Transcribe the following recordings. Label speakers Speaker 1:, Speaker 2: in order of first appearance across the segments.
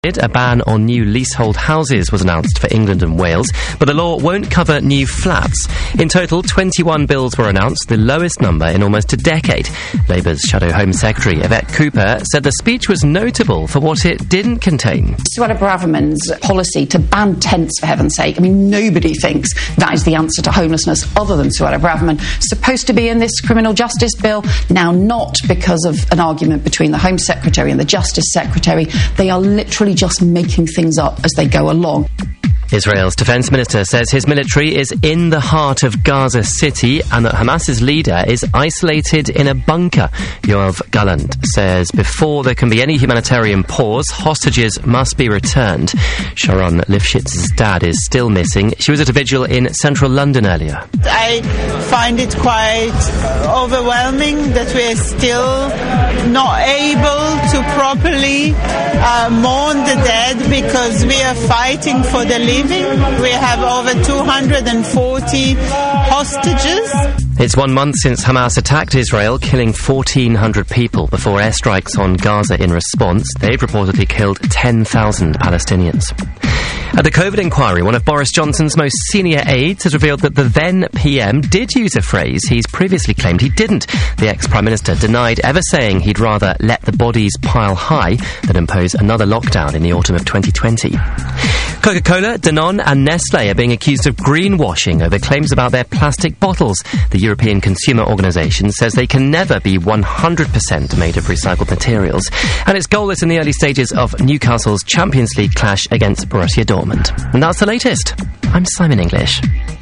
Speaker 1: A ban on new leasehold houses was announced for England and Wales, but the law won't cover new flats. In total, 21 bills were announced, the lowest number in almost a decade. Labour's Shadow Home Secretary, Yvette Cooper, said the speech was notable for what it didn't contain.
Speaker 2: Suella Braverman's policy to ban tents, for heaven's sake. I mean, nobody thinks that is the answer to homelessness other than Suella Braverman. Supposed to be in this criminal justice bill, now not because of an argument between the Home Secretary and the Justice Secretary. They are literally just making things up as they go along.
Speaker 1: Israel's defense minister says his military is in the heart of Gaza City and that Hamas's leader is isolated in a bunker. Yoav Gallant says before there can be any humanitarian pause, hostages must be returned. Sharon Lifshitz's dad is still missing. She was at a vigil in central London earlier.
Speaker 3: I find it quite overwhelming that we're still not able to properly mourn the dead because we are fighting for the living. We have over 240 hostages.
Speaker 1: It's 1 month since Hamas attacked Israel, killing 1,400 people before airstrikes on Gaza in response. They've reportedly killed 10,000 Palestinians. At the COVID inquiry, one of Boris Johnson's most senior aides has revealed that the then PM did use a phrase he's previously claimed he didn't. The ex-Prime Minister denied ever saying he'd rather let the bodies pile high than impose another lockdown in the autumn of 2020. Coca-Cola, Danone and Nestlé are being accused of greenwashing over claims about their plastic bottles. The European Consumer Organisation says they can never be 100% made of recycled materials. And it's goalless in the early stages of Newcastle's Champions League clash against Borussia Dortmund. And that's the latest. I'm Simon English.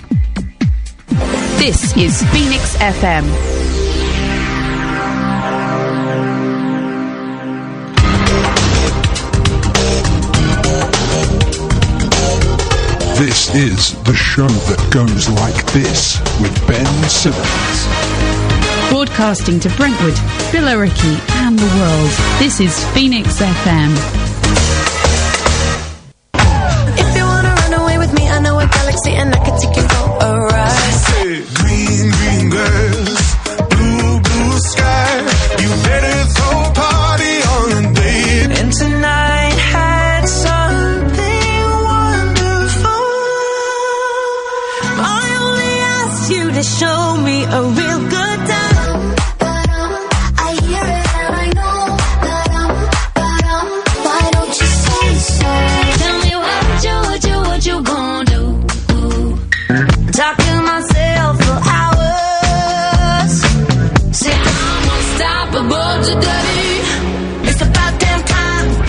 Speaker 4: This is Phoenix FM.
Speaker 5: This is the show that goes like this with Ben Simmons.
Speaker 4: Broadcasting to Brentwood, Billericay and the world. This is Phoenix FM.
Speaker 6: If you wanna run away with me, I know a galaxy and I can take you for a ride.
Speaker 7: Green, green girls, blue, blue sky. You better throw a party on a date.
Speaker 6: And tonight had something wonderful. I only asked you to show me a real good time. I hear it and I know that why don't you say so? Tell me what you gonna do? Talk to myself for hours. Say I'm unstoppable today. It's about damn time.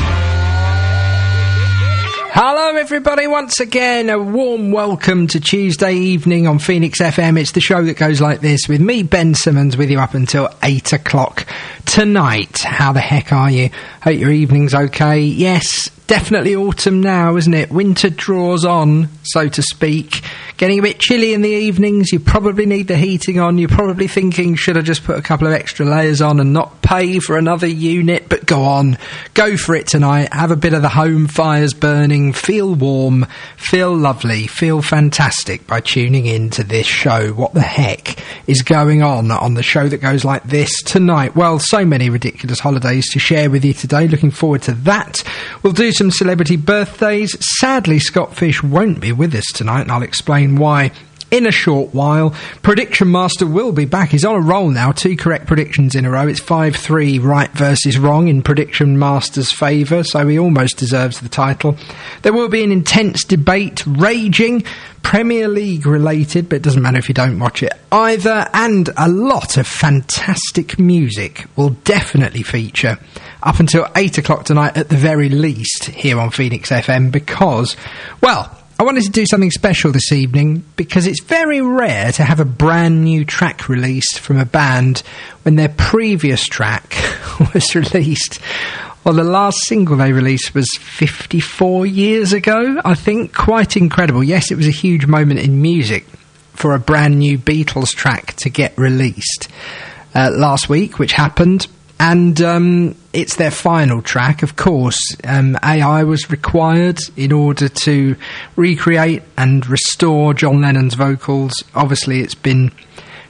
Speaker 8: Hello everybody, once again a warm welcome to Tuesday evening on Phoenix FM. It's the show that goes like this with me, Ben Simmons, with you up until 8 o'clock tonight. How the heck are you? Hope your evening's okay. Yes, definitely autumn now, isn't it? Winter draws on, so to speak. Getting a bit chilly in the evenings. You probably need the heating on. You're probably thinking, should I just put a couple of extra layers on and not pay for another unit? But go on. Go for it tonight. Have a bit of the home fires burning. Feel warm. Feel lovely. Feel fantastic by tuning in to this show. What the heck is going on the show that goes like this tonight? Well, so many ridiculous holidays to share with you today. Looking forward to that. We'll do some celebrity birthdays. Sadly, Scott Fish won't be with us tonight, and I'll explain why in a short while. Prediction Master will be back. He's on a roll now. 2 correct predictions in a row. It's 5-3 right versus wrong in Prediction Master's favour, so he almost deserves the title. There will be an intense debate raging, Premier League related, but it doesn't matter if you don't watch it either, and a lot of fantastic music will definitely feature up until 8 o'clock tonight at the very least here on Phoenix FM because, well, I wanted to do something special this evening because it's very rare to have a brand new track released from a band when their previous track was released. Well, the last single they released was 54 years ago, I think. Quite incredible. Yes, it was a huge moment in music for a brand new Beatles track to get released last week, which happened. And it's their final track. Of course, AI was required in order to recreate and restore John Lennon's vocals. Obviously, it's been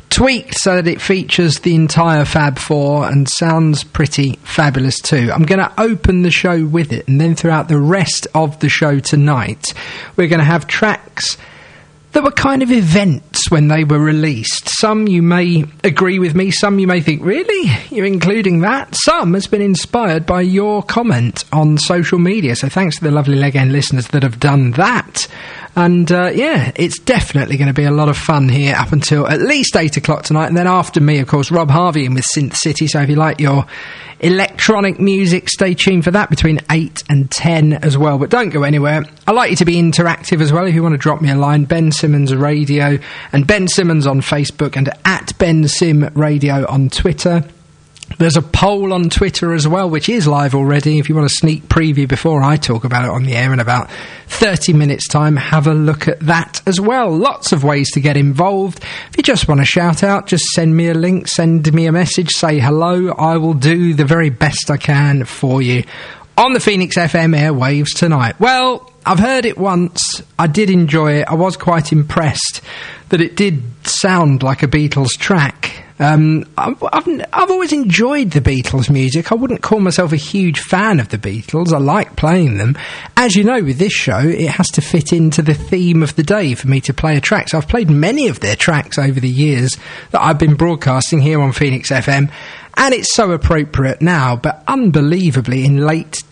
Speaker 8: tweaked so that it features the entire Fab Four and sounds pretty fabulous too. I'm going to open the show with it, and then throughout the rest of the show tonight, we're going to have tracks that were kind of events when they were released. Some you may agree with me, some you may think, really? You're including that? Some has been inspired by your comment on social media, so thanks to the lovely Leg End listeners that have done that. And yeah, it's definitely going to be a lot of fun here up until at least 8 o'clock tonight, and then after me, of course, Rob Harvey in with Synth City, so if you like your electronic music, stay tuned for that between 8 and 10 as well. But don't go anywhere. I'd like you to be interactive as well. If you want to drop me a line, Ben Simmons Radio, and Ben Simmons on Facebook, and at Ben Sim Radio on Twitter. There's a poll on Twitter as well, which is live already. If you want a sneak preview before I talk about it on the air in about 30 minutes' time, have a look at that as well. Lots of ways to get involved. If you just want to shout out, just send me a link, send me a message, say hello. I will do the very best I can for you on the Phoenix FM airwaves tonight. Well, I've heard it once. I did enjoy it. I was quite impressed that it did sound like a Beatles track. I've always enjoyed the Beatles music. I wouldn't call myself a huge fan of the Beatles. I like playing them. As you know, with this show, it has to fit into the theme of the day for me to play a track. So I've played many of their tracks over the years that I've been broadcasting here on Phoenix FM. And it's so appropriate now, but unbelievably in late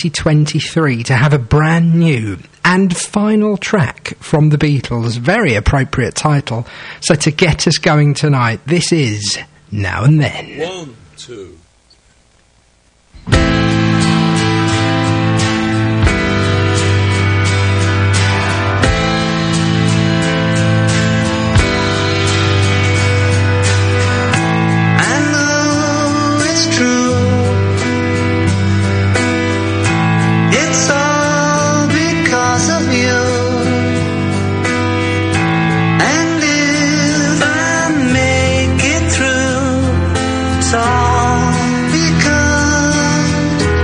Speaker 8: 2023 to have a brand new and final track from the Beatles. Very appropriate title. So to get us going tonight, this is Now and Then.
Speaker 9: 1, 2.
Speaker 6: It's all because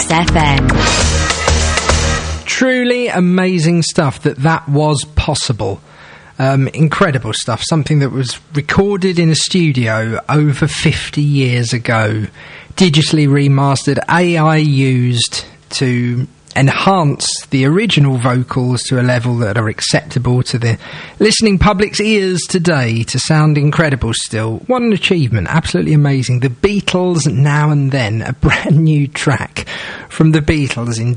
Speaker 4: FM.
Speaker 8: Truly amazing stuff that was possible. Incredible stuff. Something that was recorded in a studio over 50 years ago. Digitally remastered, AI used to enhance the original vocals to a level that are acceptable to the listening public's ears today to sound incredible still. What an achievement. Absolutely amazing. The Beatles, Now and Then, a brand new track from the Beatles in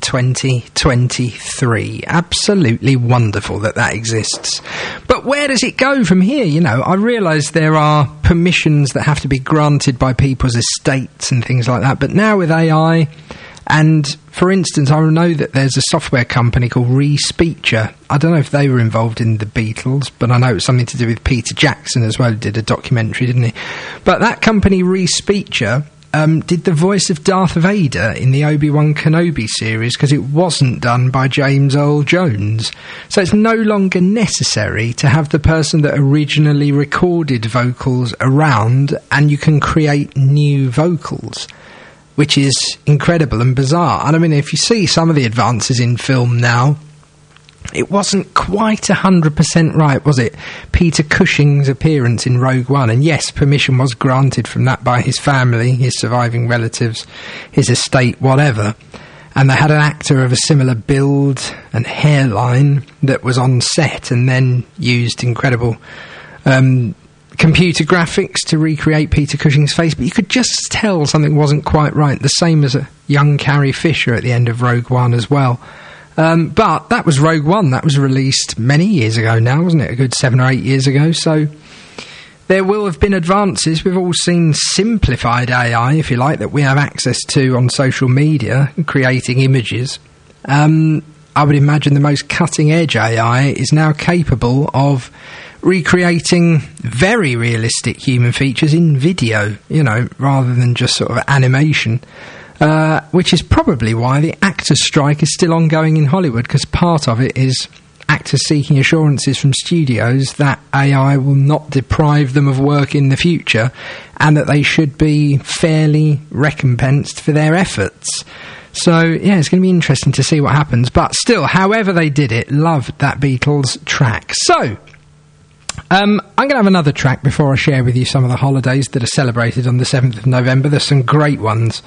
Speaker 8: 2023. Absolutely wonderful that exists. But where does it go from here? You know, I realise there are permissions that have to be granted by people's estates and things like that, but now with AI... And, for instance, I know that there's a software company called Respeecher. I don't know if they were involved in the Beatles, but I know it was something to do with Peter Jackson as well. He did a documentary, didn't he? But that company, Respeecher, did the voice of Darth Vader in the Obi-Wan Kenobi series because it wasn't done by James Earl Jones. So it's no longer necessary to have the person that originally recorded vocals around, and you can create new vocals, which is incredible and bizarre. And I mean, if you see some of the advances in film now, it wasn't quite 100% right, was it? Peter Cushing's appearance in Rogue One, and yes, permission was granted from that by his family, his surviving relatives, his estate, whatever. And they had an actor of a similar build and hairline that was on set and then used incredible... computer graphics to recreate Peter Cushing's face, but you could just tell something wasn't quite right. The same as a young Carrie Fisher at the end of Rogue One as well. But that was Rogue One. That was released many years ago now, wasn't it? A good 7 or 8 years ago. So there will have been advances. We've all seen simplified AI, if you like, that we have access to on social media, creating images. I would imagine the most cutting-edge AI is now capable of recreating very realistic human features in video, you know, rather than just sort of animation, which is probably why the actors' strike is still ongoing in Hollywood, because part of it is actors seeking assurances from studios that AI will not deprive them of work in the future and that they should be fairly recompensed for their efforts. So, yeah, it's going to be interesting to see what happens. But still, however they did it, loved that Beatles track. So... I'm going to have another track before I share with you some of the holidays that are celebrated on the 7th of November. There's some great ones.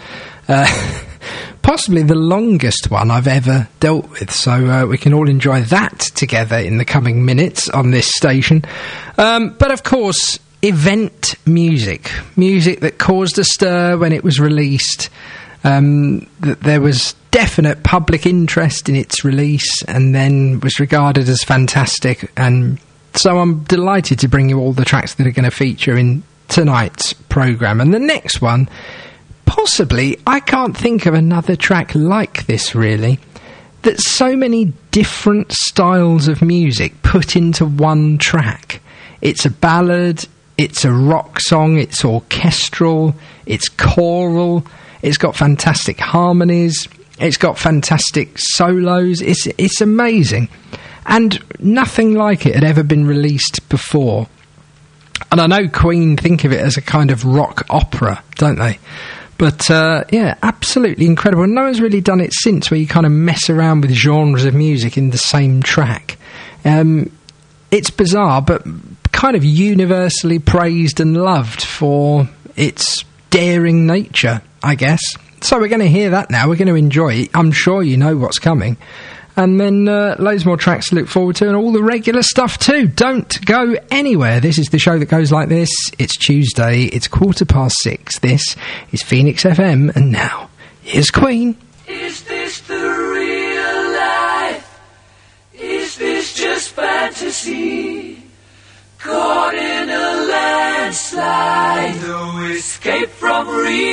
Speaker 8: Possibly the longest one I've ever dealt with, so we can all enjoy that together in the coming minutes on this station. But of course, event music that caused a stir when it was released. That there was definite public interest in its release and then was regarded as fantastic, and so I'm delighted to bring you all the tracks that are going to feature in tonight's programme. And the next one, possibly, I can't think of another track like this, really, that so many different styles of music put into one track. It's a ballad, it's a rock song, it's orchestral, it's choral, it's got fantastic harmonies, it's got fantastic solos, it's amazing. And nothing like it had ever been released before. And I know Queen think of it as a kind of rock opera, don't they? But, yeah, absolutely incredible. And no one's really done it since, where you kind of mess around with genres of music in the same track. It's bizarre, but kind of universally praised and loved for its daring nature, I guess. So we're going to hear that now. We're going to enjoy it. I'm sure you know what's coming. And then loads more tracks to look forward to, and all the regular stuff too. Don't go anywhere. This is the show that goes like this. It's Tuesday. It's 6:15. This is Phoenix FM. And now, here's Queen.
Speaker 9: Is this the real life? Is this just fantasy? Caught in a landslide, no escape from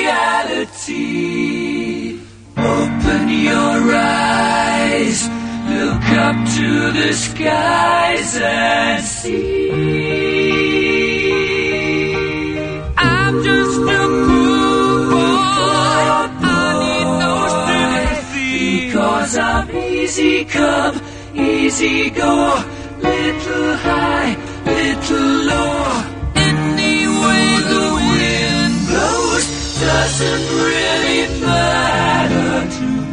Speaker 9: reality. Open your eyes, look up to the skies and see. I'm just a poor boy, I need no sympathy, because I'm easy come, easy go, little high, little low. Any way the wind blows doesn't really matter to me.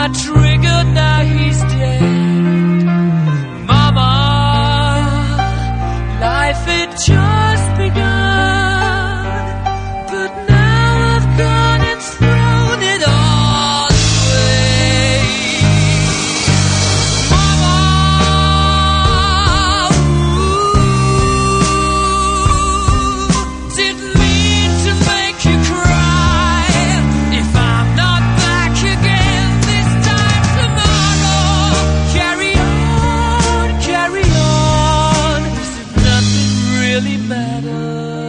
Speaker 9: I triggered, now he's dead. Mama, life had just begun, but now I've gone and thrown it all away. Mama, didn't mean to make you cry. If I'm not back again this time tomorrow, carry on, carry on, as if nothing really matters.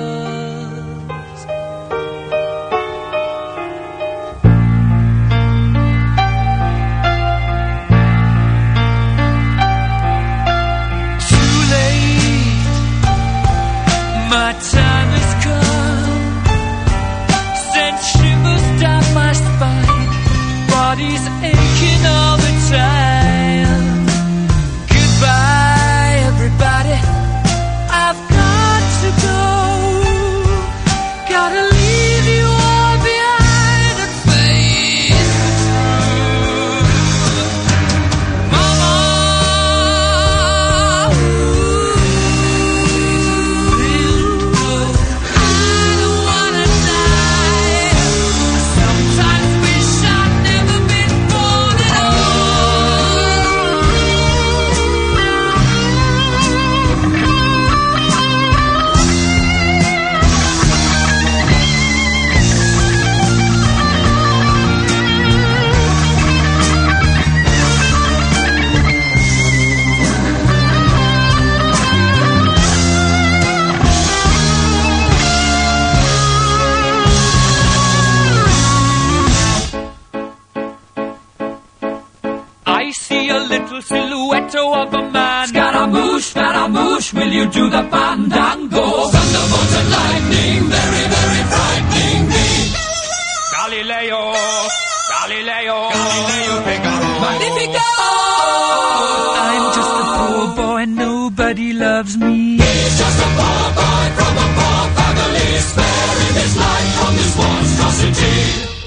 Speaker 9: Too late, my time has come. Sent shivers down my spine, body's aching all the time. Goodbye, everybody, I've got to go. Gotta leave you all behind and face the truth. Mama, I don't wanna die. Sometimes wish I'd never been born at I see a little silhouette of a man. Scaramouche, will you do the fandango? Thunderbolts and lightning, very, very frightening me. Galileo, Figaro, Magnifico! I'm just a poor boy, nobody loves me. He's just a poor boy from a poor family, sparing his life from this monstrosity.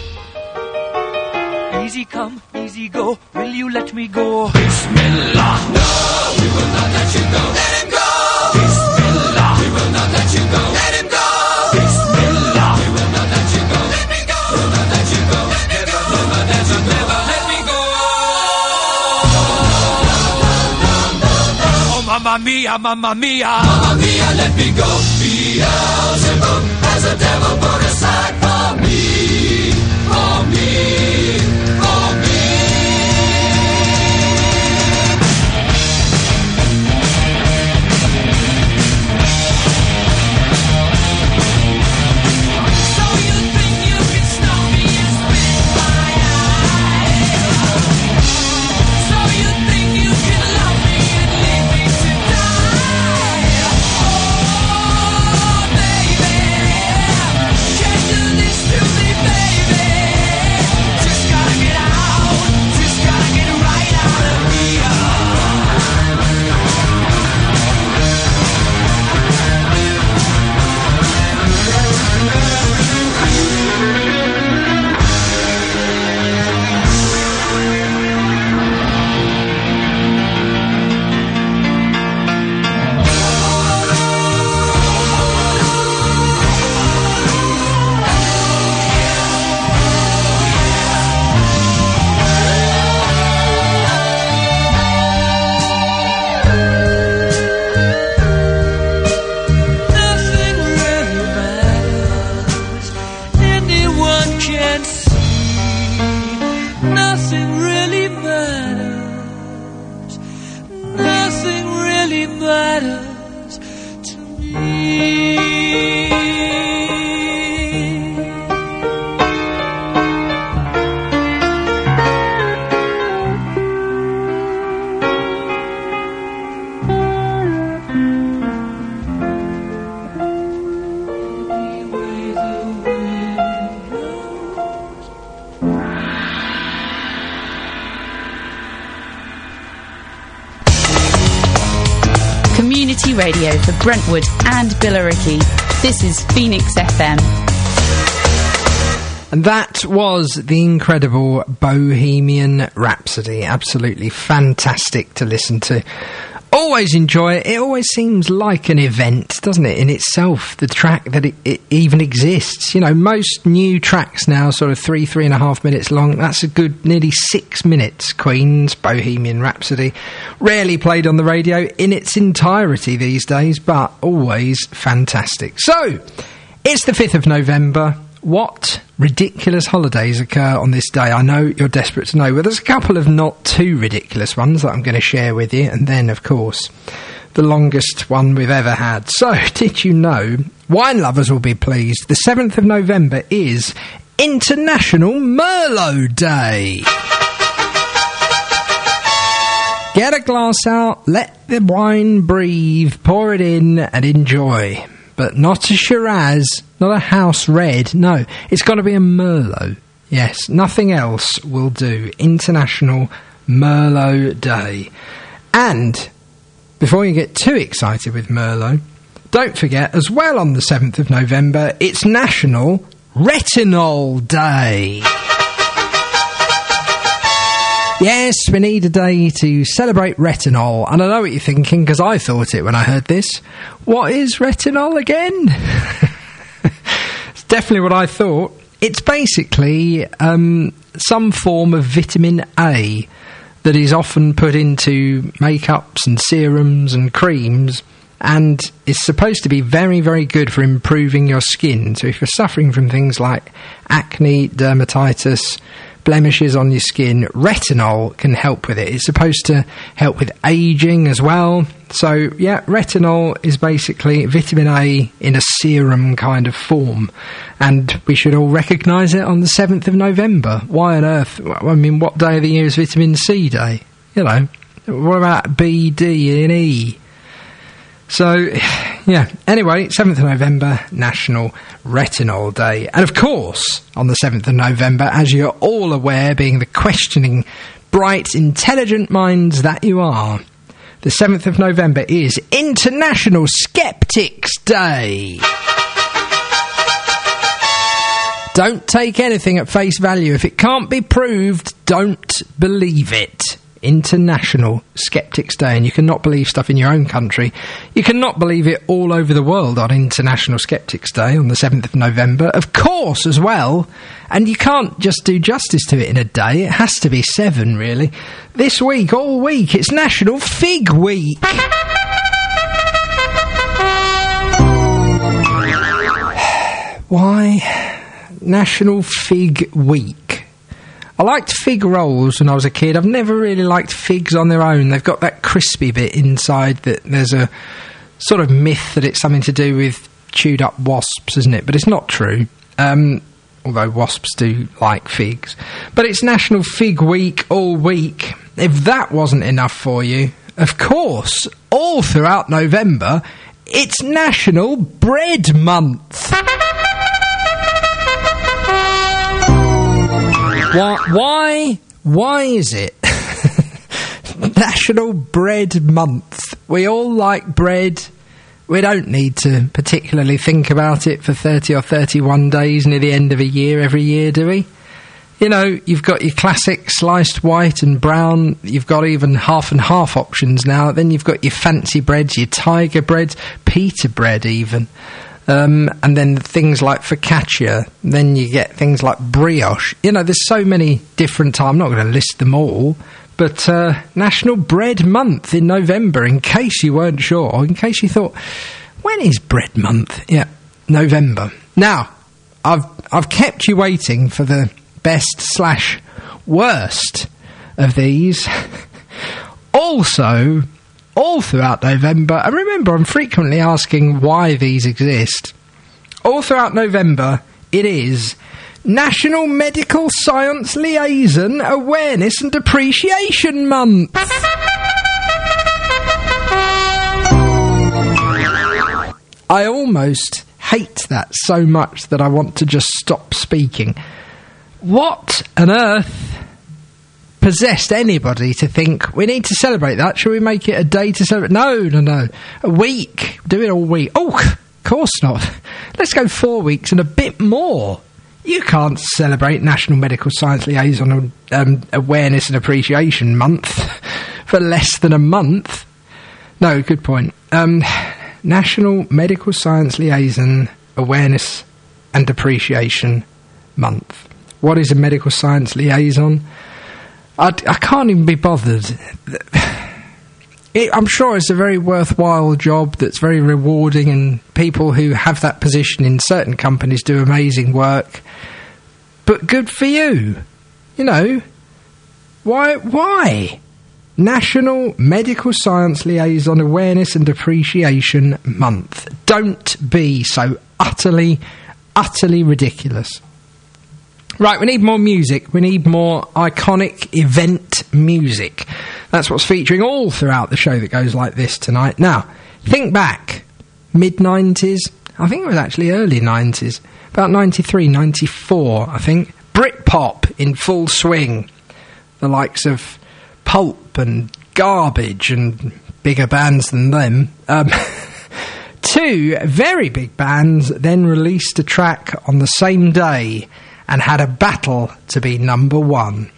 Speaker 9: Easy come, easy go, will you let me go? Bismillah, no, we will not let you go. Let him go! Bismillah, we will not let you go. Let him go! Bismillah, we will not let you go. Let me go! We'll not let you go. Let me go! We'll not let you never let me go. Oh, mamma mia, mamma mia. Mamma mia, let me go. Beelzebub has a devil put aside for me. For me. For me. So you think you can stop me and spit in my eye? So you think you can love me and leave me to die? Oh, baby, can't do this to me, baby. Just gotta get out, just gotta get right out of here. Nothing really matters. Anyone can see. Nothing really matters. Nothing really matters to me.
Speaker 4: Community radio for Brentwood and Billericay. This is Phoenix FM.
Speaker 8: And that was the incredible Bohemian Rhapsody. Absolutely fantastic to listen to. Always enjoy it. It always seems like an event, doesn't it, in itself, the track, that it even exists. You know, most new tracks now, sort of 3.5 minutes long. That's a good nearly 6 minutes. Queen's Bohemian Rhapsody. Rarely played on the radio in its entirety these days, but always fantastic. So, it's the 5th of November. What ridiculous holidays occur on this day? I know you're desperate to know. Well, there's a couple of not too ridiculous ones that I'm going to share with you. And then, of course, the longest one we've ever had. So, did you know, wine lovers will be pleased, the 7th of November is International Merlot Day. Get a glass out, let the wine breathe, pour it in and enjoy. But not a Shiraz, not a house red, no, it's got to be a Merlot. Yes, nothing else will do. International Merlot Day. And, before you get too excited with Merlot, don't forget, as well on the 7th of November, it's National Retinol Day. Yes, we need a day to celebrate retinol. And I know what you're thinking, because I thought it when I heard this. What is retinol again? It's definitely what I thought. It's basically some form of vitamin A that is often put into makeups and serums and creams, and is supposed to be very, very good for improving your skin. So if you're suffering from things like acne, dermatitis, blemishes on your skin, retinol can help with it. It's supposed to help with aging as well. So, yeah, retinol is basically vitamin A in a serum kind of form. And we should all recognise it on the 7th of November. Why on earth? I mean, what day of the year is Vitamin C Day? You know, what about B, D and E? So, yeah, anyway, 7th of November, National Retinol Day. And of course, on the 7th of November, as you're all aware, being the questioning, bright, intelligent minds that you are, the 7th of November is International Skeptics Day. Don't take anything at face value. If it can't be proved, don't believe it. International Skeptics Day, and you cannot believe stuff in your own country. You cannot believe it all over the world on International Skeptics Day on the 7th of November, of course, as well. And you can't just do justice to it in a day. It has to be 7, really. This week, all week, it's National Fig Week. Why National Fig Week? I liked fig rolls when I was a kid. I've never really liked figs on their own. They've got that crispy bit inside that there's a sort of myth that it's something to do with chewed up wasps, isn't it? But it's not true. Although wasps do like figs. But it's National Fig Week all week. If that wasn't enough for you, of course, all throughout November, it's National Bread Month. Why is it National Bread Month? We all like bread. We don't need to particularly think about it for 30 or 31 days near the end of a year every year, do we? You know, you've got your classic sliced white and brown. You've got even half and half options now. Then you've got your fancy breads, your tiger breads, pita bread even. And then things like focaccia. Then you get things like brioche. You know, there's so many different... I'm not going to list them all. But National Bread Month in November, in case you weren't sure, in case you thought, when is Bread Month? Yeah, November. Now, I've kept you waiting for the best/worst of these. Also... all throughout November, and remember, I'm frequently asking why these exist. All throughout November, it is National Medical Science Liaison Awareness and Appreciation Month. I almost hate that so much that I want to just stop speaking. What on earth possessed anybody to think we need to celebrate that? Shall we make it a day to celebrate? No. A week. Do it all week. Oh, of course not. Let's go 4 weeks and a bit more. You can't celebrate National Medical Science Liaison Awareness and Appreciation Month for less than a month. No, good point. National Medical Science Liaison Awareness and Appreciation Month. What is a medical science liaison? I can't even be bothered. I'm sure it's a very worthwhile job that's very rewarding, and people who have that position in certain companies do amazing work. But good for you. You know, why? National Medical Science Liaison Awareness and Appreciation Month. Don't be so utterly ridiculous. Right, we need more music. We need more iconic event music. That's what's featuring all throughout the show that goes like this tonight. Now, think back. Mid-90s. I think it was actually early 90s. About 93, 94, I think. Britpop in full swing. The likes of Pulp and Garbage and bigger bands than them. Two very big bands then released a track on the same day and had a battle to be number one.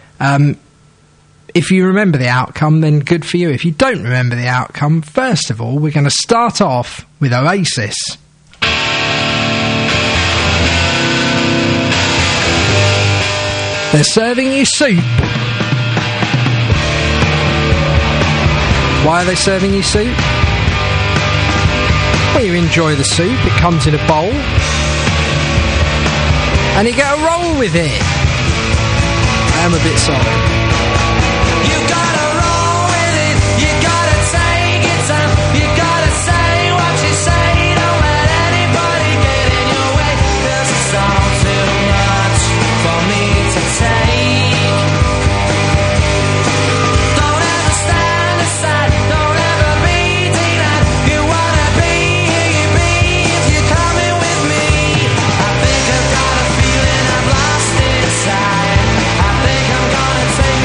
Speaker 8: If you remember the outcome, then good for you. If you don't remember the outcome, first of all, we're going to start off with Oasis. They're serving you soup. Why are they serving you soup? Well, you enjoy the soup. It comes in a bowl. And you get a roll with it. I am a bit sorry.
Speaker 9: You gotta roll with it, you gotta take it time, you gotta say what you say, don't let anybody get in your way. There's it's all too much for me to take. Don't ever stand aside, don't ever be denied. You wanna be who you be if you're coming with me. I think I've got a feeling I've lost inside. I think I'm gonna take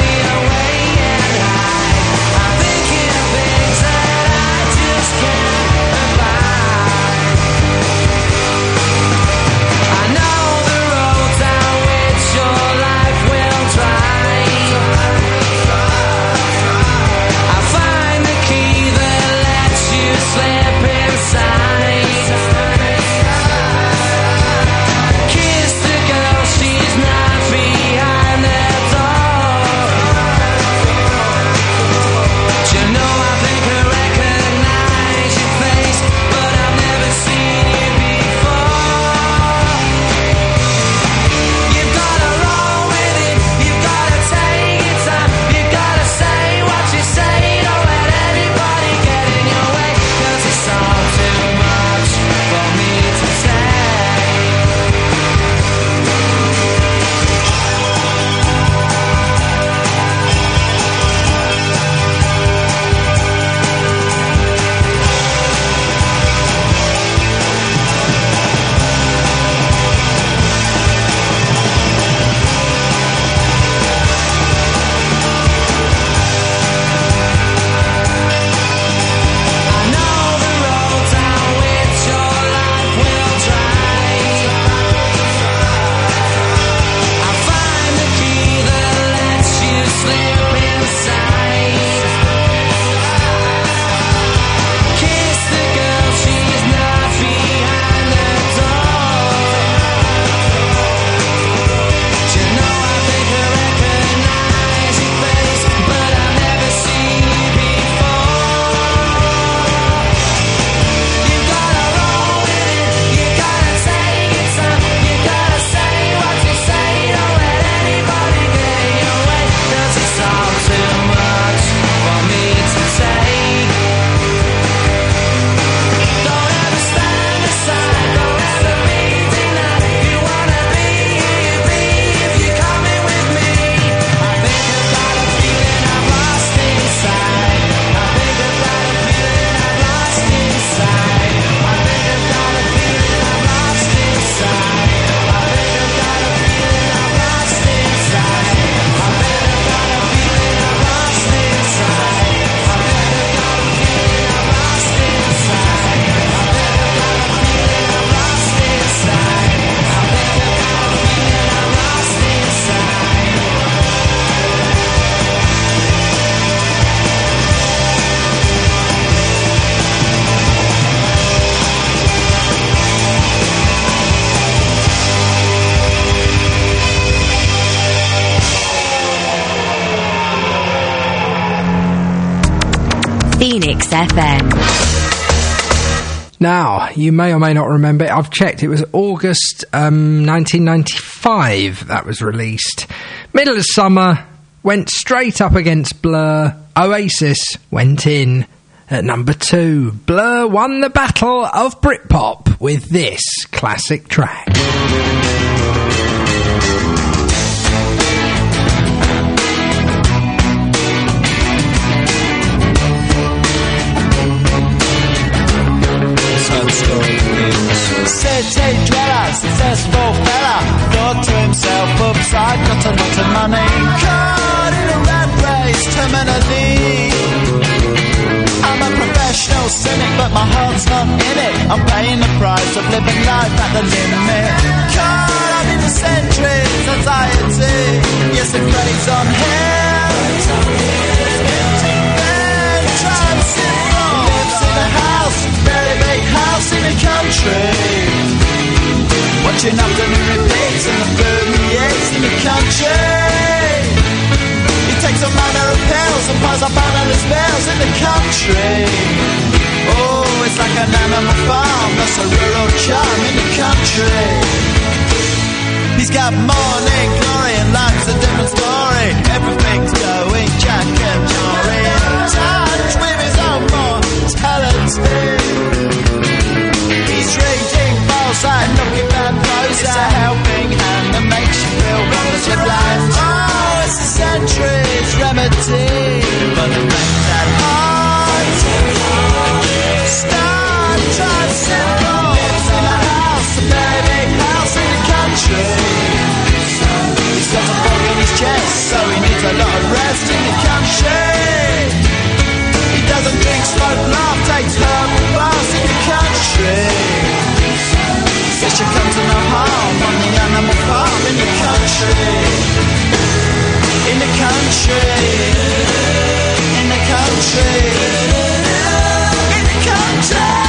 Speaker 10: Phoenix FM.
Speaker 8: Now, you may or may not remember it. I've checked. It was August 1995 that was released. Middle of summer, went straight up against Blur. Oasis went in at number 2. Blur won the battle of Britpop with this classic track.
Speaker 11: City dweller, successful fella, thought to himself, oops, I've got a lot of money. Caught in a rat race, terminally. I'm a professional cynic, but my heart's not in it. I'm paying the price of living life at the limit. Caught up in the centuries, anxiety. Yes, it preys on him. Then transit lives in a house, very big house in the country. Watching afternoon repeats and the food he eats in the country. He takes a manner of pills and piles up analyst bills in the country. Oh, it's like an animal farm, that's a rural charm in the country. He's got morning glory and life's a different story. Everything's going Jack and Jory in touch with his own mortality. He's reading Balzac, looking at Prozac. It's a helping hand that makes you feel wonderfully blind. Oh, it's a century's remedy for the fact that heart start tricycle lives in a house, a very big house in the country. He's got a bug in his chest, so he needs a lot of rest in the country. He doesn't drink, smoke, laugh, takes herbal baths in the country. Guess you come to no harm on the animal farm in the country. In the country. In the country. In the country.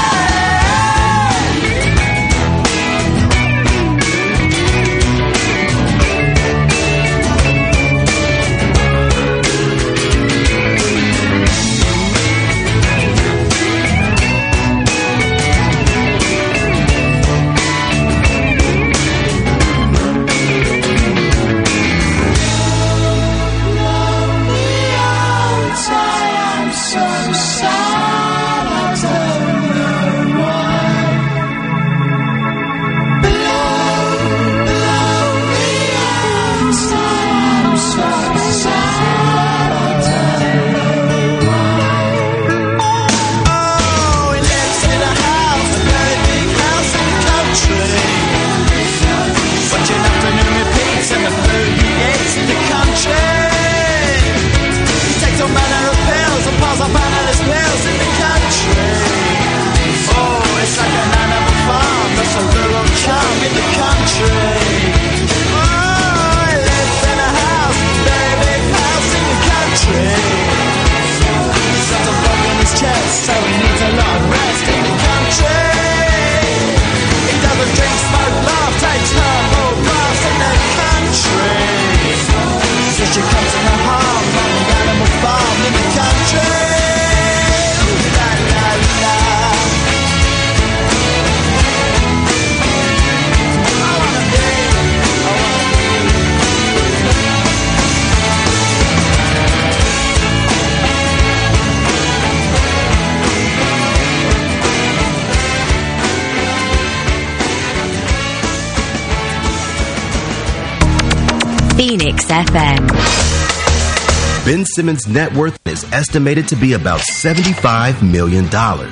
Speaker 10: Phoenix FM.
Speaker 12: Ben Simmons' net worth is estimated to be about $75 million.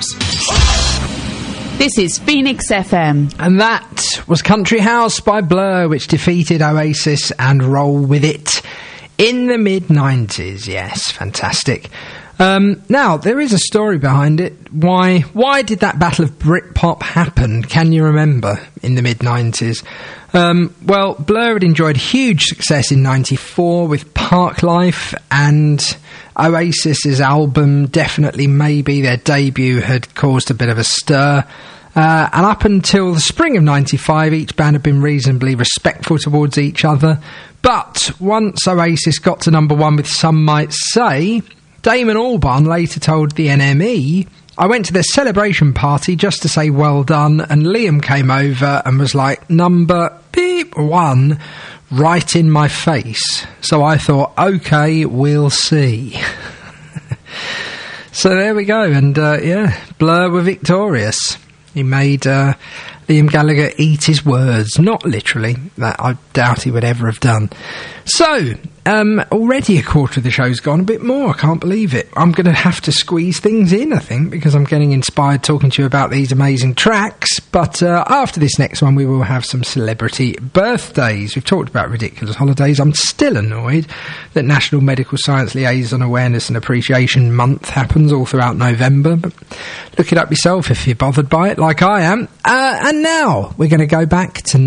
Speaker 4: This is Phoenix FM.
Speaker 8: And that was Country House by Blur, which defeated Oasis and Roll With It in the mid-90s. Yes, fantastic. Now, there is a story behind it. Why did that battle of Britpop happen? Can you remember in the mid-90s? Well, Blur had enjoyed huge success in 94 with Parklife, and Oasis's album, Definitely Maybe, their debut, had caused a bit of a stir. And up until the spring of 95, each band had been reasonably respectful towards each other. But once Oasis got to number one with Some Might Say, Damon Albarn later told the NME, I went to their celebration party just to say well done, and Liam came over and was like, number beep 1 right in my face. So I thought, okay, we'll see. So there we go, and Blur were victorious. He made Liam Gallagher eat his words, not literally, that I doubt he would ever have done. So, already a quarter of the show's gone, a bit more, I can't believe it. I'm going to have to squeeze things in, I think, because I'm getting inspired talking to you about these amazing tracks, but after this next one we will have some celebrity birthdays. We've talked about ridiculous holidays. I'm still annoyed that National Medical Science Liaison Awareness and Appreciation Month happens all throughout November, but look it up yourself if you're bothered by it, like I am. And now we're going to go back to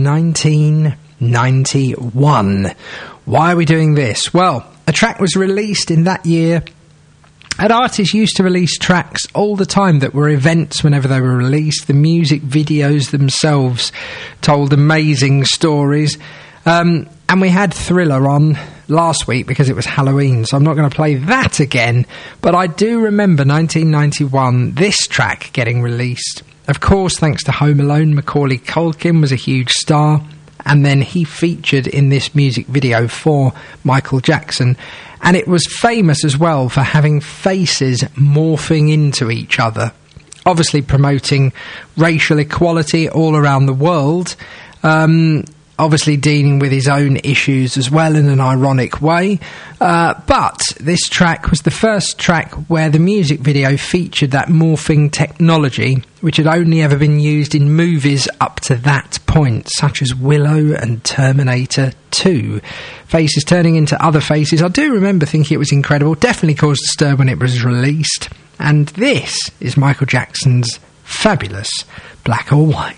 Speaker 8: 1991. Why are we doing this? Well, a track was released in that year, and artists used to release tracks all the time that were events whenever they were released. The music videos themselves told amazing stories. And we had Thriller on last week because it was Halloween, so I'm not going to play that again. But I do remember 1991, this track getting released. Of course, thanks to Home Alone, Macaulay Culkin was a huge star. And then he featured in this music video for Michael Jackson. And it was famous as well for having faces morphing into each other. Obviously promoting racial equality all around the world. Obviously dealing with his own issues as well in an ironic way. But this track was the first track where the music video featured that morphing technology, which had only ever been used in movies up to that point, such as Willow and Terminator 2. Faces turning into other faces. I do remember thinking it was incredible. Definitely caused a stir when it was released. And this is Michael Jackson's fabulous Black or White.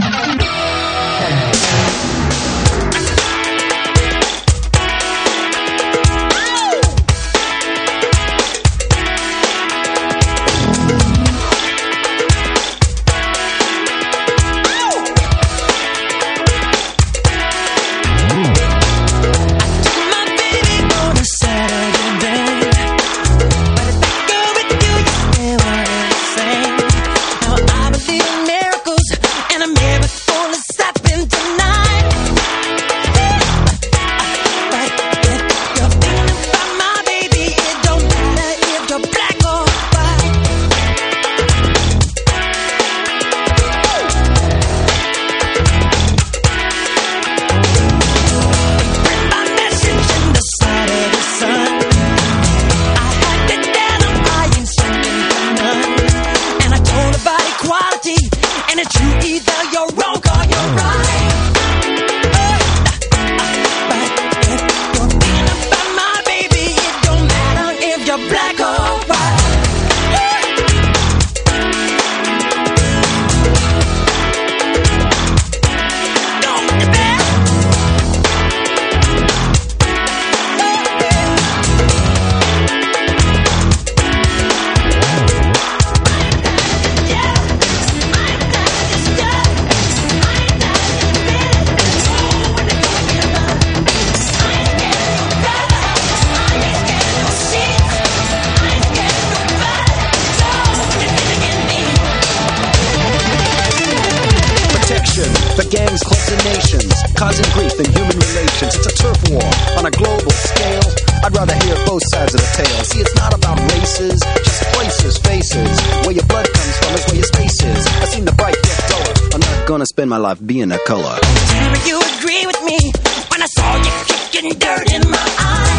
Speaker 13: causing grief in human relations. It's a turf war on a global scale. I'd rather hear both sides of the tale. See, it's not about races, just places, faces. Where your blood comes from is where your space is. I've seen the bright get duller. I'm not gonna spend my life being a color.
Speaker 6: Tell me you agree with me when I saw you kicking dirt in my eye.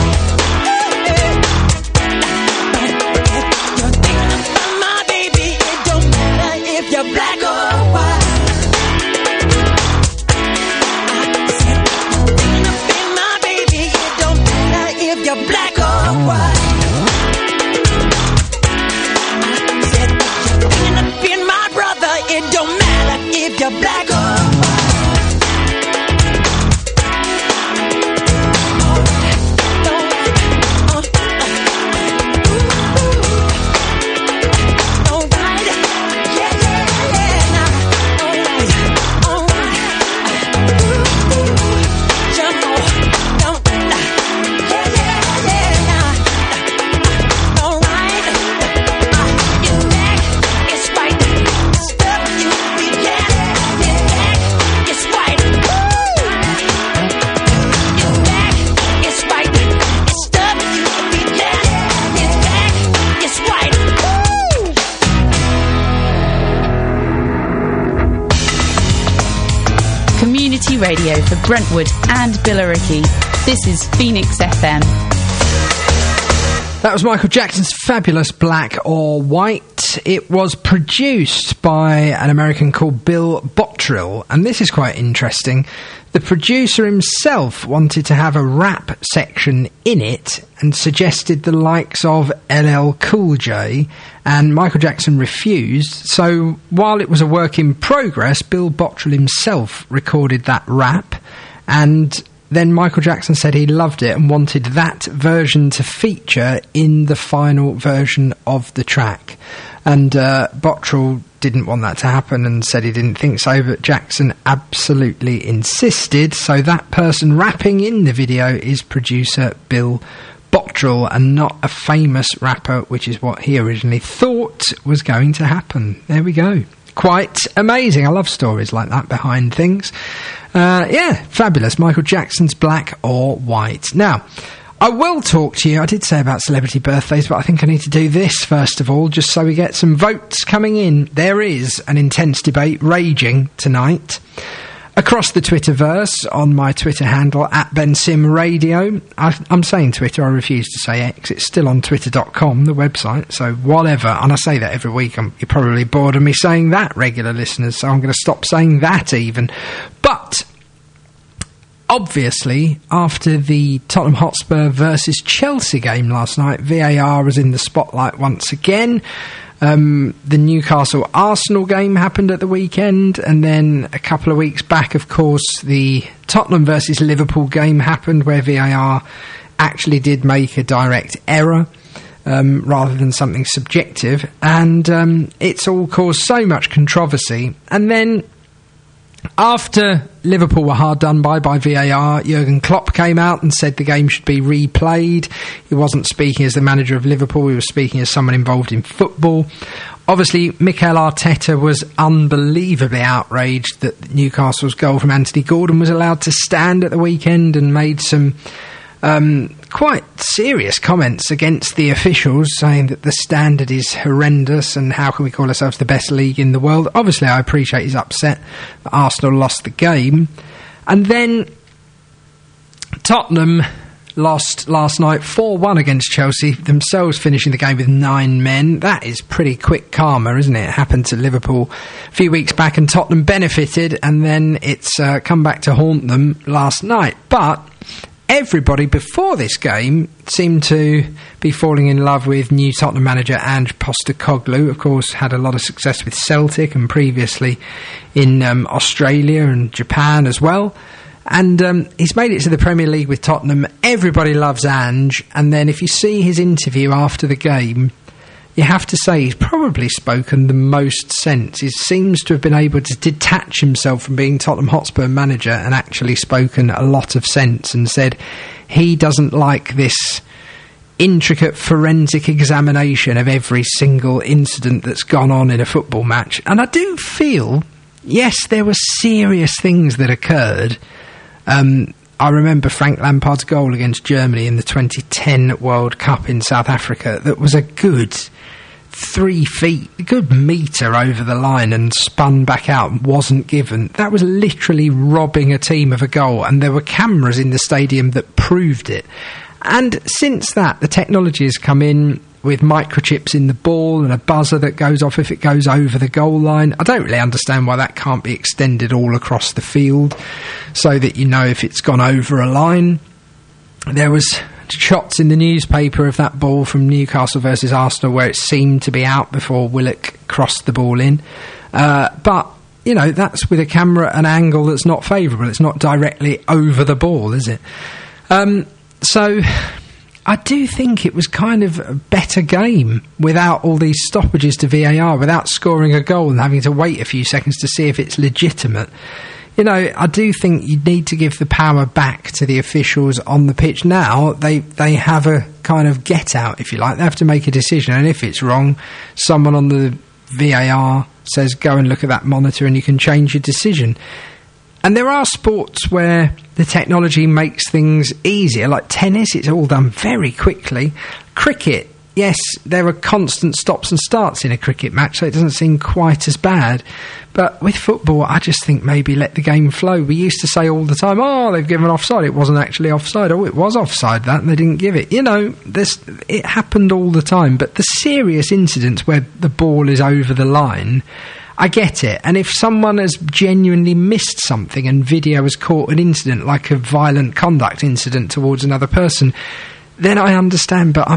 Speaker 6: You're thinking about my baby. It don't matter if you're black or white. You're black or white. I said that you're thinking of being my brother. It don't matter if you're black or white.
Speaker 4: community radio for Brentwood and Billericay. This is Phoenix FM.
Speaker 8: That was Michael Jackson's fabulous Black or White. It was produced by an American called Bill Bottrill, and this is quite interesting. The producer himself wanted to have a rap section in it and suggested the likes of LL Cool J, and Michael Jackson refused. So while it was a work in progress, Bill Bottrill himself recorded that rap, and then Michael Jackson said he loved it and wanted that version to feature in the final version of the track. And Bottrill didn't want that to happen and said he didn't think so, but Jackson absolutely insisted. So that person rapping in the video is producer Bill Bottrill and not a famous rapper, which is what he originally thought was going to happen. There we go. Quite amazing. I love stories like that behind things. Yeah, fabulous. Michael Jackson's Black or White. Now, I will talk to you, I did say about celebrity birthdays, but I think I need to do this first of all, just so we get some votes coming in. There is an intense debate raging tonight across the Twitterverse on my Twitter handle, @BenSimRadio. I'm saying Twitter, I refuse to say X. It's still on twitter.com, the website, so whatever. And I say that every week. You're probably bored of me saying that, regular listeners, so I'm going to stop saying that even. But obviously, after the Tottenham Hotspur versus Chelsea game last night, VAR was in the spotlight once again. The Newcastle-Arsenal game happened at the weekend, and then a couple of weeks back, of course, the Tottenham versus Liverpool game happened, where VAR actually did make a direct error rather than something subjective, and it's all caused so much controversy. And then after Liverpool were hard done by VAR, Jurgen Klopp came out and said the game should be replayed. He wasn't speaking as the manager of Liverpool, he was speaking as someone involved in football. Obviously, Mikel Arteta was unbelievably outraged that Newcastle's goal from Anthony Gordon was allowed to stand at the weekend, and made some quite serious comments against the officials, saying that the standard is horrendous and how can we call ourselves the best league in the world. Obviously, I appreciate he's upset that Arsenal lost the game. And then Tottenham lost last night 4-1 against Chelsea, themselves finishing the game with 9 men. That is pretty quick karma, isn't it? It happened to Liverpool a few weeks back and Tottenham benefited, and then it's come back to haunt them last night. But everybody before this game seemed to be falling in love with new Tottenham manager Ange Postecoglou. Of course, had a lot of success with Celtic and previously in Australia and Japan as well. And he's made it to the Premier League with Tottenham. Everybody loves Ange. And then if you see his interview after the game, you have to say he's probably spoken the most sense. He seems to have been able to detach himself from being Tottenham Hotspur manager and actually spoken a lot of sense, and said he doesn't like this intricate forensic examination of every single incident that's gone on in a football match. And I do feel, yes, there were serious things that occurred. I remember Frank Lampard's goal against Germany in the 2010 World Cup in South Africa. That was a good 3 feet, a good metre over the line and spun back out and wasn't given. That was literally robbing a team of a goal, and there were cameras in the stadium that proved it. And since that, the technology has come in with microchips in the ball and a buzzer that goes off if it goes over the goal line. I don't really understand why that can't be extended all across the field so that you know if it's gone over a line. There was shots in the newspaper of that ball from Newcastle versus Arsenal where it seemed to be out before Willock crossed the ball in. But, you know, that's with a camera an angle that's not favourable. It's not directly over the ball, is it? So I do think it was kind of a better game without all these stoppages to VAR, without scoring a goal and having to wait a few seconds to see if it's legitimate. You know, I do think you need to give the power back to the officials on the pitch now. They have a kind of get-out, if you like. They have to make a decision, and if it's wrong, someone on the VAR says, go and look at that monitor and you can change your decision. And there are sports where the technology makes things easier, like tennis, it's all done very quickly. Cricket, yes, there are constant stops and starts in a cricket match, so it doesn't seem quite as bad. But with football, I just think maybe let the game flow. We used to say all the time, oh, they've given offside. It wasn't actually offside. Oh, it was offside, that, and they didn't give it. You know, it happened all the time. But the serious incidents where the ball is over the line, I get it. And if someone has genuinely missed something and video has caught an incident, like a violent conduct incident towards another person, then I understand, but I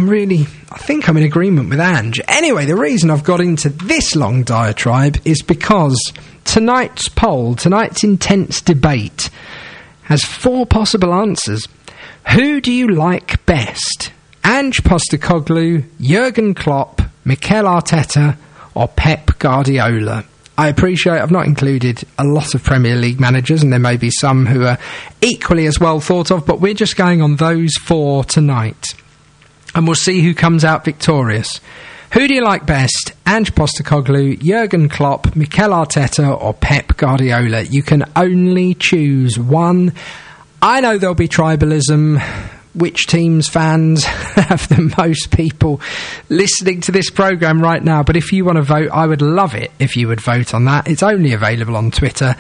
Speaker 8: think I'm in agreement with Ange. Anyway, the reason I've got into this long diatribe is because tonight's poll, tonight's intense debate, has 4 possible answers. Who do you like best? Ange Postecoglou, Jurgen Klopp, Mikel Arteta, or Pep Guardiola? I appreciate I've not included a lot of Premier League managers, and there may be some who are equally as well thought of, but we're just going on those 4 tonight. And we'll see who comes out victorious. Who do you like best? Ange Postecoglou, Jurgen Klopp, Mikel Arteta, or Pep Guardiola? You can only choose one. I know there'll be tribalism. Which team's fans have the most people listening to this programme right now? But if you want to vote, I would love it if you would vote on that. It's only available on Twitter.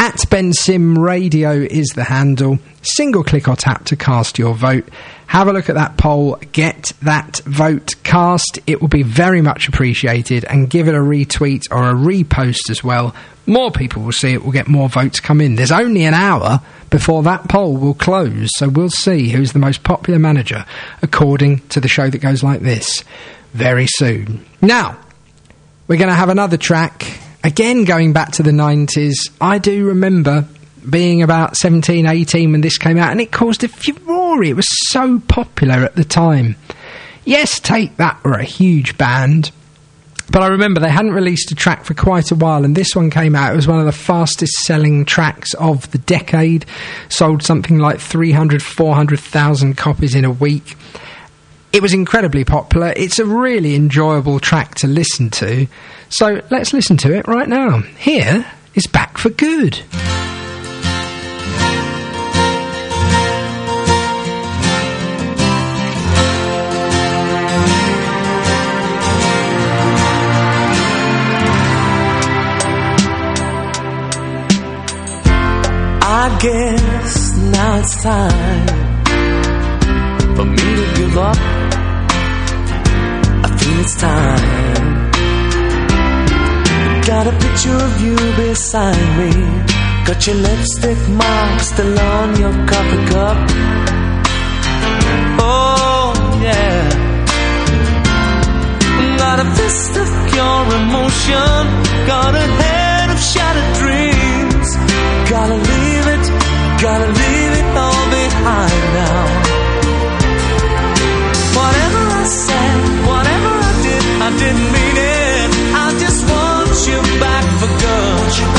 Speaker 8: @BenSimRadio is the handle. Single click or tap to cast your vote. Have a look at that poll. Get that vote cast. It will be very much appreciated. And give it a retweet or a repost as well. More people will see it. We'll get more votes come in. There's only an hour before that poll will close, so we'll see who's the most popular manager according to the show that goes like this very soon. Now, we're going to have another track, again going back to the 90s. I do remember being about 17, 18 when this came out, and it caused a furore. It was so popular at the time. Yes, Take That were a huge band, but I remember they hadn't released a track for quite a while, and this one came out. It was one of the fastest selling tracks of the decade. Sold something like 300, 400,000 copies in a week. It was incredibly popular. It's a really enjoyable track to listen to. So let's listen to it right now. Here is Back for Good.
Speaker 14: I guess now it's time for me to give up. I feel it's time. Got a picture of you beside me. Got your lipstick mark still on your coffee cup. Oh yeah. Got a fist of pure emotion. Got a head of shattered dreams. Gotta leave it all behind now. Whatever I said, whatever I didn't mean it. I just want you back for good. Want you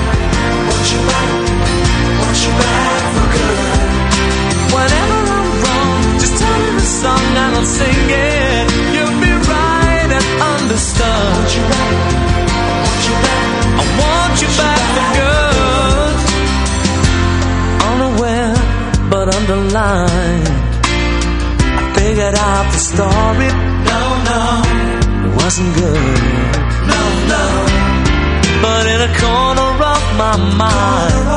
Speaker 14: back for good. Whenever I'm wrong, just tell me the song and I'll sing it. You'll be right and understood. Want you back, I want you back for good. But underlined, I figured out the story. No, it wasn't good. No. But in a corner of my mind,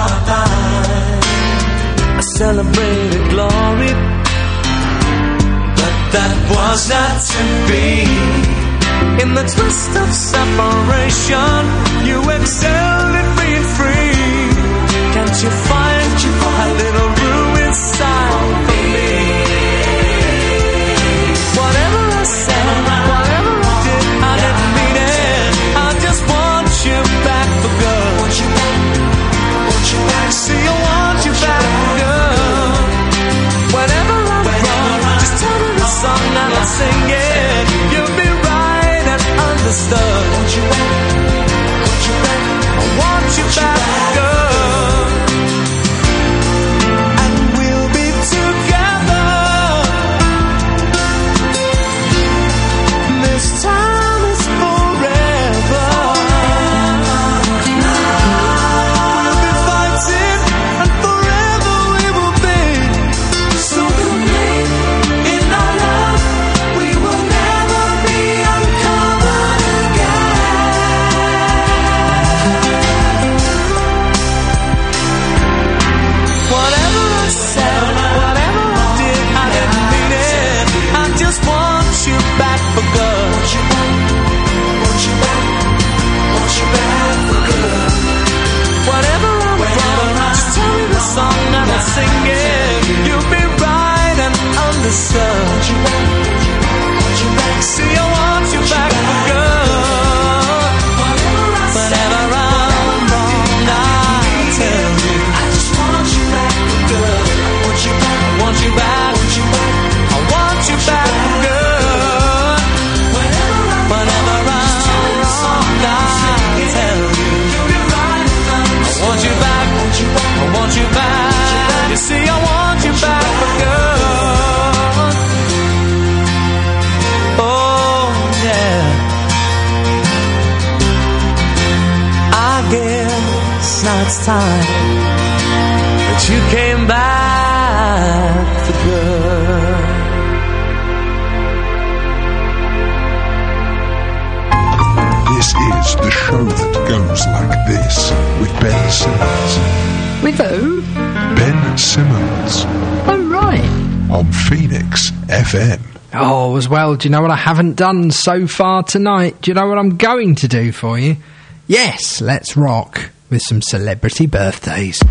Speaker 14: I celebrated glory. But that was not to be. In the twist of separation, you excelled at being free. Can't you find a little room inside for me? Whatever I said, whatever I did, I didn't mean it. I just want you back for good. See, I want you back for good. Whenever I'm wrong, just tell me the song and I'll sing it. You'll be right and understood. I want you back for good. time that you came back for good.
Speaker 5: This is the show that goes like this with Ben Simmons.
Speaker 8: With who?
Speaker 5: Ben Simmons
Speaker 8: Oh, right.
Speaker 5: on Phoenix FM.
Speaker 8: Oh, as well, do you know what I haven't done so far tonight? Do you know what I'm going to do for you? Yes, let's rock with some celebrity birthdays.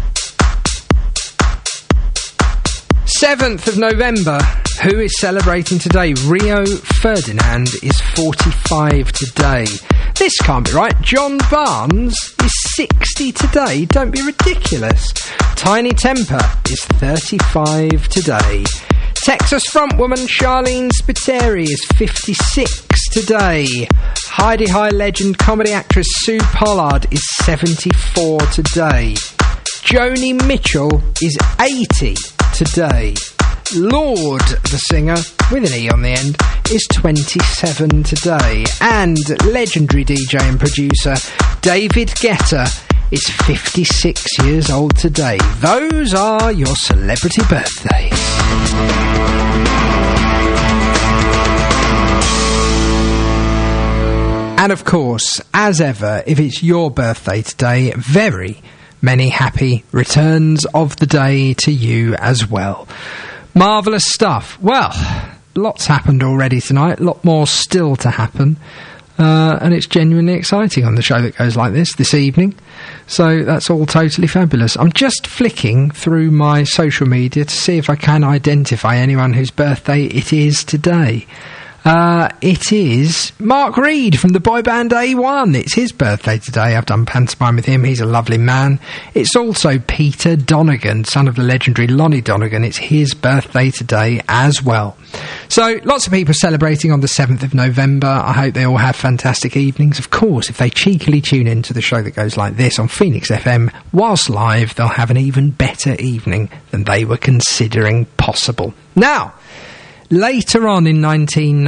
Speaker 8: 7th of November. Who is celebrating today? Rio Ferdinand is 45 today. This can't be right. John Barnes is 60 today. Don't be ridiculous. Tiny Temper is 35 today. Texas frontwoman Charlene Spiteri is 56 today. Heidi High legend comedy actress Sue Pollard is 74 today. Joni Mitchell is 80 today. Lord, the singer, with an E on the end, is 27 today. And legendary DJ and producer David Guetta is 56 years old today. Those are your celebrity birthdays. And of course, as ever, if it's your birthday today, very many happy returns of the day to you as well. Marvellous stuff. Well, lots happened already tonight, a lot more still to happen. And it's genuinely exciting on the show that goes like this evening. So that's all totally fabulous. I'm just flicking through my social media to see if I can identify anyone whose birthday it is today. It is Mark Reed from the boy band A1. It's his birthday today. I've done pantomime with him. He's a lovely man. It's also Peter Donegan, son of the legendary Lonnie Donegan. It's his birthday today as well. So, lots of people celebrating on the 7th of November. I hope they all have fantastic evenings. Of course, if they cheekily tune in to the show that goes like this on Phoenix FM, whilst live, they'll have an even better evening than they were considering possible. Now, later on in the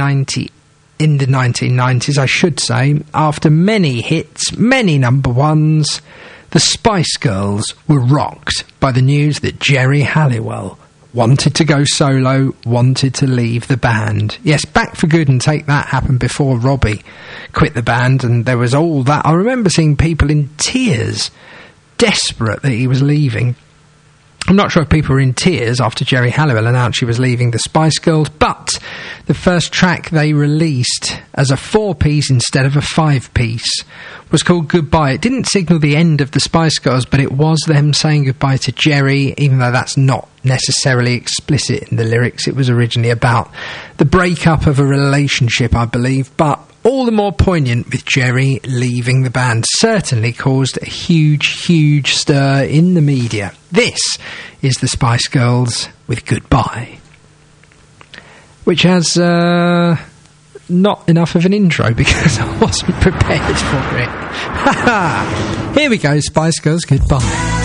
Speaker 8: 1990s, I should say, after many hits, many number ones, the Spice Girls were rocked by the news that Geri Halliwell wanted to go solo, wanted to leave the band. Yes, Back for Good and Take That happened before Robbie quit the band, and there was all that. I remember seeing people in tears, desperate that he was leaving. I'm not sure if people were in tears after Geri Halliwell announced she was leaving the Spice Girls, but the first track they released as a 4-piece instead of a 5-piece was called Goodbye. It didn't signal the end of the Spice Girls, but it was them saying goodbye to Geri, even though that's not necessarily explicit in the lyrics. It was originally about the breakup of a relationship, I believe, but all the more poignant with Geri leaving the band. Certainly caused a huge, huge stir in the media. This is the Spice Girls with Goodbye, which has not enough of an intro because I wasn't prepared for it. Here we go, Spice Girls, Goodbye.